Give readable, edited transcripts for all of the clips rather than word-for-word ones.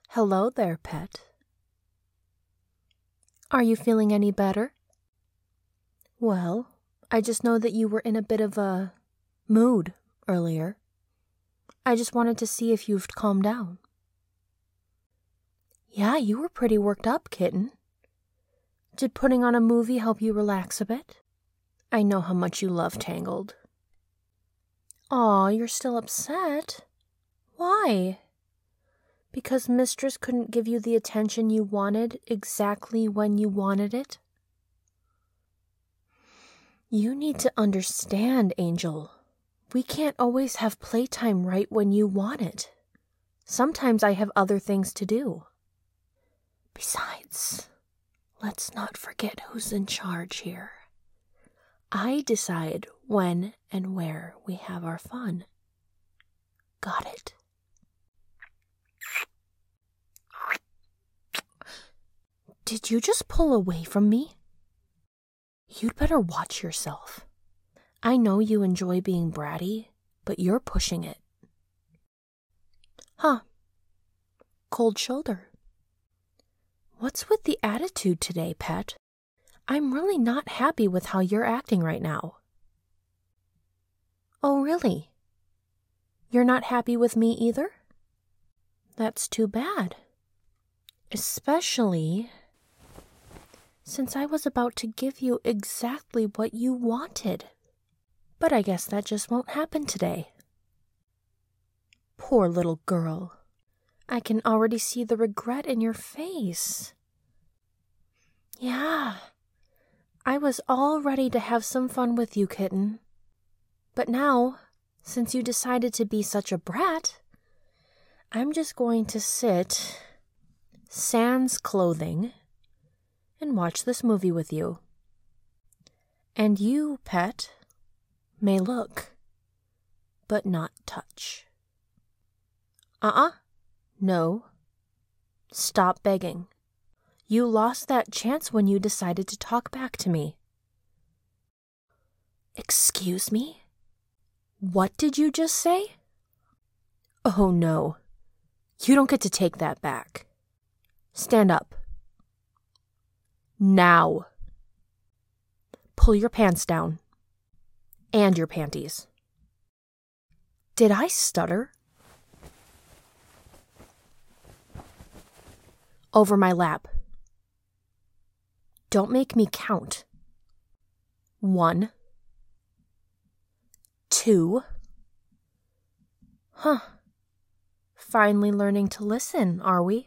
Hello there, pet. Are you feeling any better? Well, I just know that you were in a bit of a mood earlier. I just wanted to see if you've calmed down. Yeah, you were pretty worked up, kitten. Did putting on a movie help you relax a bit? I know how much you love Tangled. Aw, you're still upset. Why? Because Mistress couldn't give you the attention you wanted exactly when you wanted it? You need to understand, Angel. We can't always have playtime right when you want it. Sometimes I have other things to do. Besides, let's not forget who's in charge here. I decide when and where we have our fun. Got it? Did you just pull away from me? You'd better watch yourself. I know you enjoy being bratty, but you're pushing it. Huh. Cold shoulder. What's with the attitude today, pet? I'm really not happy with how you're acting right now. Oh, really? You're not happy with me either? That's too bad. Especially since I was about to give you exactly what you wanted. But I guess that just won't happen today. Poor little girl. I can already see the regret in your face. Yeah, I was all ready to have some fun with you, kitten. But now, since you decided to be such a brat, I'm just going to sit sans clothing and watch this movie with you. And you, pet, may look, but not touch. No. Stop begging. You lost that chance when you decided to talk back to me. Excuse me? What did you just say? Oh no. You don't get to take that back. Stand up. Now. Pull your pants down. And your panties. Did I stutter? Over my lap. Don't make me count. 1, 2. Huh. Finally learning to listen, are we?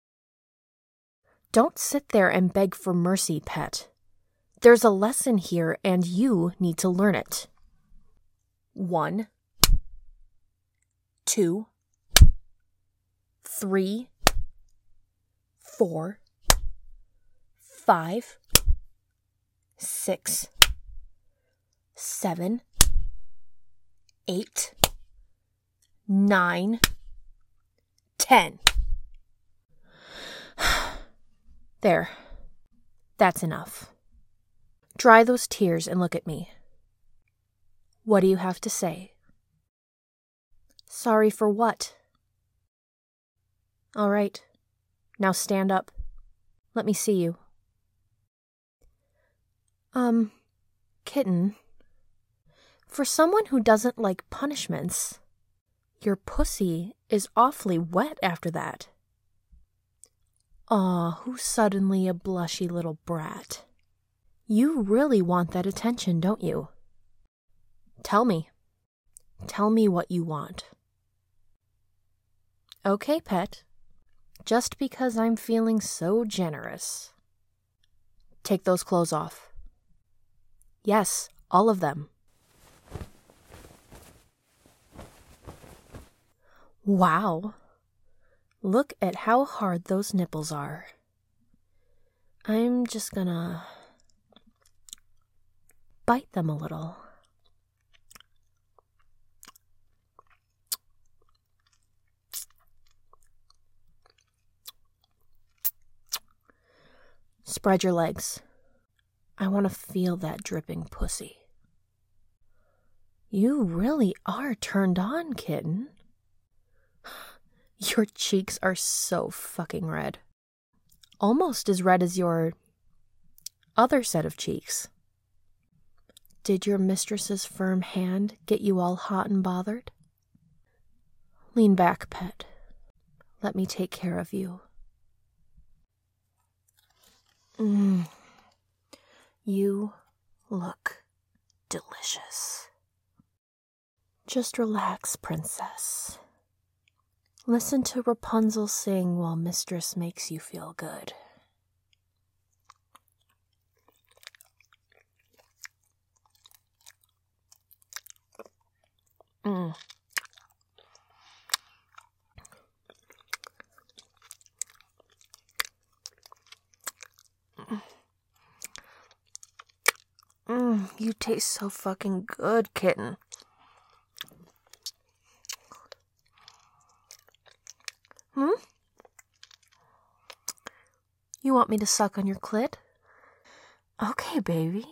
Don't sit there and beg for mercy, pet. There's a lesson here and you need to learn it. 1, 2, 3, 4, 5, 6, 7, 8, 9, 10. There. That's enough. Dry those tears and look at me. What do you have to say? Sorry for what? All right. Now stand up. Let me see you. Kitten. For someone who doesn't like punishments, your pussy is awfully wet after that. Aw, who's suddenly a blushy little brat? You really want that attention, don't you? Tell me. Tell me what you want. Okay, pet. Just because I'm feeling so generous. Take those clothes off. Yes, all of them. Wow. Look at how hard those nipples are. I'm just gonna bite them a little. Spread your legs. I want to feel that dripping pussy. You really are turned on, kitten. Your cheeks are so fucking red. Almost as red as your other set of cheeks. Did your mistress's firm hand get you all hot and bothered? Lean back, pet. Let me take care of you. You look delicious. Just relax, princess. Listen to Rapunzel sing while mistress makes you feel good. You taste so fucking good, kitten. You want me to suck on your clit? Okay, baby.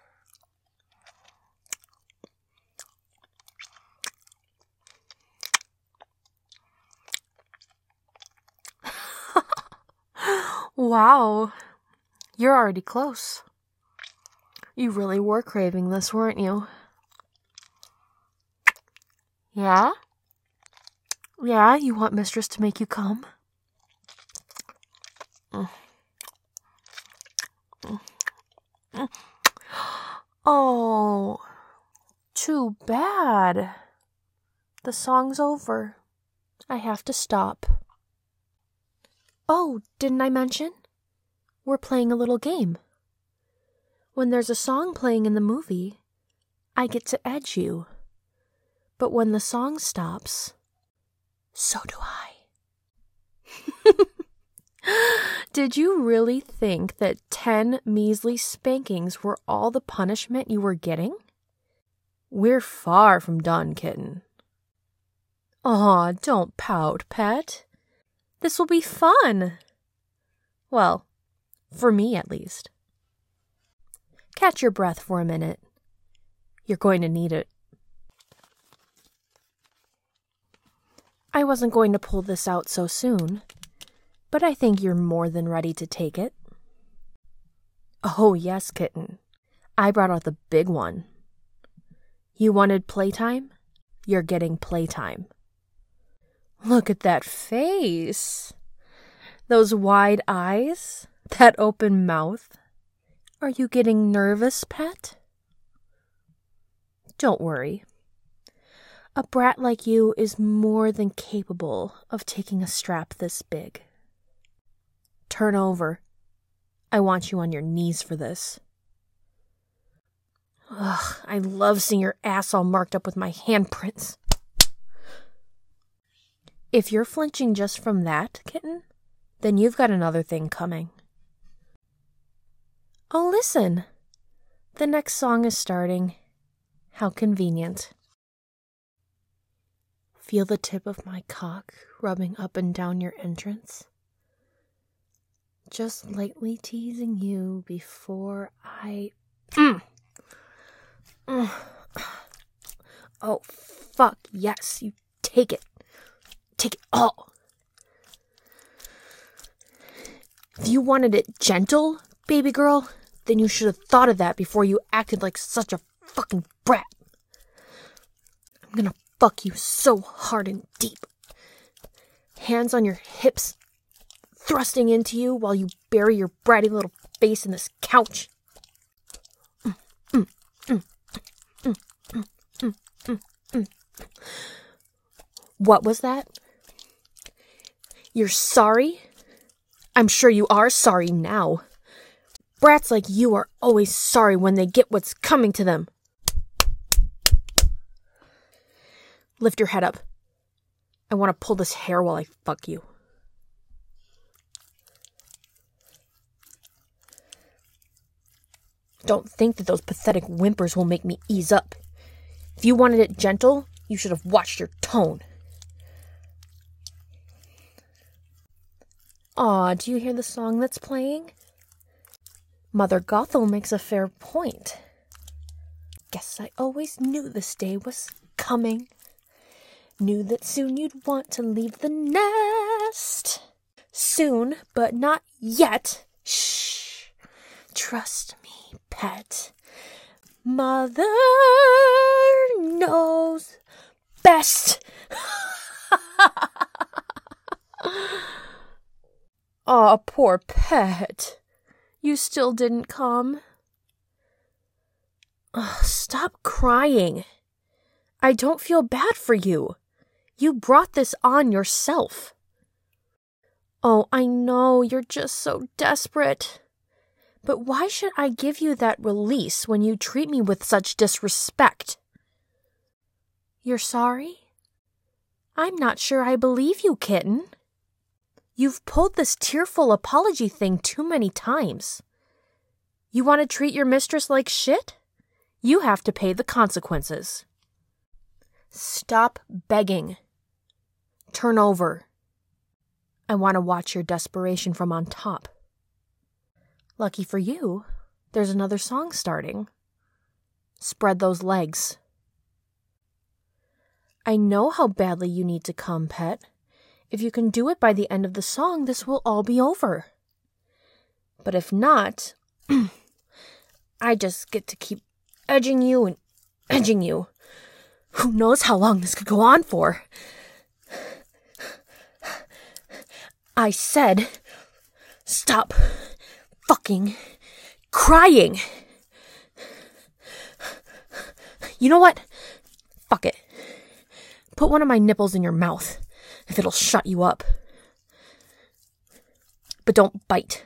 Wow. You're already close. You really were craving this, weren't you? Yeah? Yeah, you want mistress to make you come? Oh, too bad. The song's over. I have to stop. Oh, didn't I mention? We're playing a little game. When there's a song playing in the movie, I get to edge you. But when the song stops, so do I. Did you really think that 10 measly spankings were all the punishment you were getting? We're far from done, kitten. Aw, don't pout, pet. This will be fun. Well, for me at least. Catch your breath for a minute. You're going to need it. I wasn't going to pull this out so soon, but I think you're more than ready to take it. Oh, yes, kitten. I brought out the big one. You wanted playtime? You're getting playtime. Look at that face. Those wide eyes. That open mouth. Are you getting nervous, pet? Don't worry. A brat like you is more than capable of taking a strap this big. Turn over. I want you on your knees for this. Ugh, I love seeing your ass all marked up with my handprints. If you're flinching just from that, kitten, then you've got another thing coming. Oh, listen. The next song is starting. How convenient. Feel the tip of my cock rubbing up and down your entrance. Just lightly teasing you before I... Oh, fuck, yes, you take it. Take it all. If you wanted it gentle, baby girl, then you should have thought of that before you acted like such a fucking brat. I'm gonna fuck you so hard and deep. Hands on your hips, thrusting into you while you bury your bratty little face in this couch. What was that? You're sorry? I'm sure you are sorry now. Brats like you are always sorry when they get what's coming to them. Lift your head up. I want to pull this hair while I fuck you. Don't think that those pathetic whimpers will make me ease up. If you wanted it gentle, you should have watched your tone. Aw, do you hear the song that's playing? Mother Gothel makes a fair point. Guess I always knew this day was coming. Knew that soon you'd want to leave the nest. Soon, but not yet. Shh. Trust me, pet. Mother knows best. Aw, poor pet. You still didn't come. Stop crying. I don't feel bad for you. You brought this on yourself. Oh, I know, you're just so desperate. But why should I give you that release when you treat me with such disrespect? You're sorry? I'm not sure I believe you, kitten. You've pulled this tearful apology thing too many times. You want to treat your mistress like shit? You have to pay the consequences. Stop begging. Turn over. I want to watch your desperation from on top. Lucky for you, there's another song starting. Spread those legs. I know how badly you need to come, pet. If you can do it by the end of the song, this will all be over. But if not, I just get to keep edging you and edging you. Who knows how long this could go on for? I said, stop fucking crying. You know what? Fuck it. Put one of my nipples in your mouth, if it'll shut you up. But don't bite.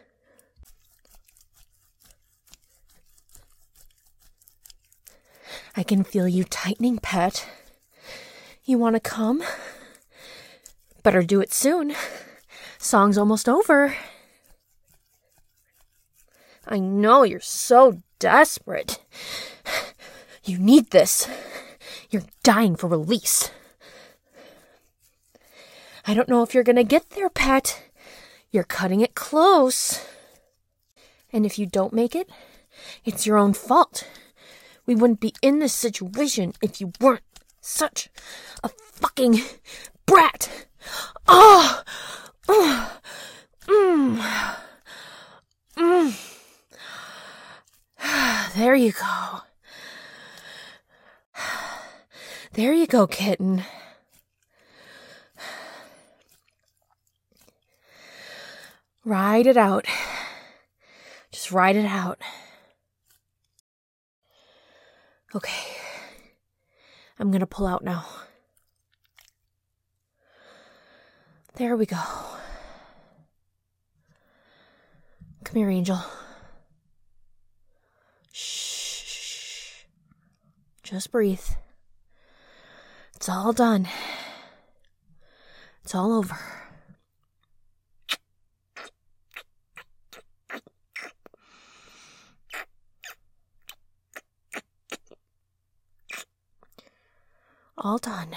I can feel you tightening, pet. You want to come? Better do it soon. Song's almost over. I know you're so desperate. You need this. You're dying for release. I don't know if you're gonna get there, pet. You're cutting it close. And if you don't make it, it's your own fault. We wouldn't be in this situation if you weren't such a fucking brat. Oh! There you go. There you go, kitten. Ride it out. Just ride it out. Okay. I'm gonna pull out now. There we go. Come here, Angel. Shh. Just breathe. It's all done. It's all over. All done.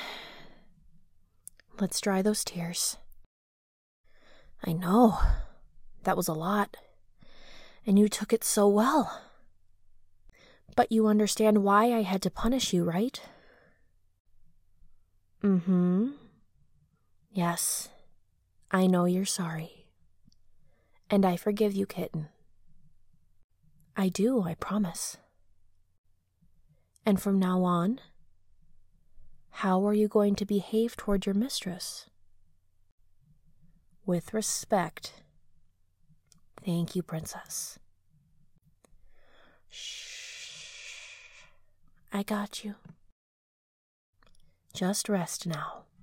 Let's dry those tears. I know. That was a lot. And you took it so well. But you understand why I had to punish you, right? Mm-hmm. Yes. I know you're sorry. And I forgive you, kitten. I do, I promise. And from now on, how are you going to behave toward your mistress? With respect. Thank you, Princess. Shh. I got you. Just rest now.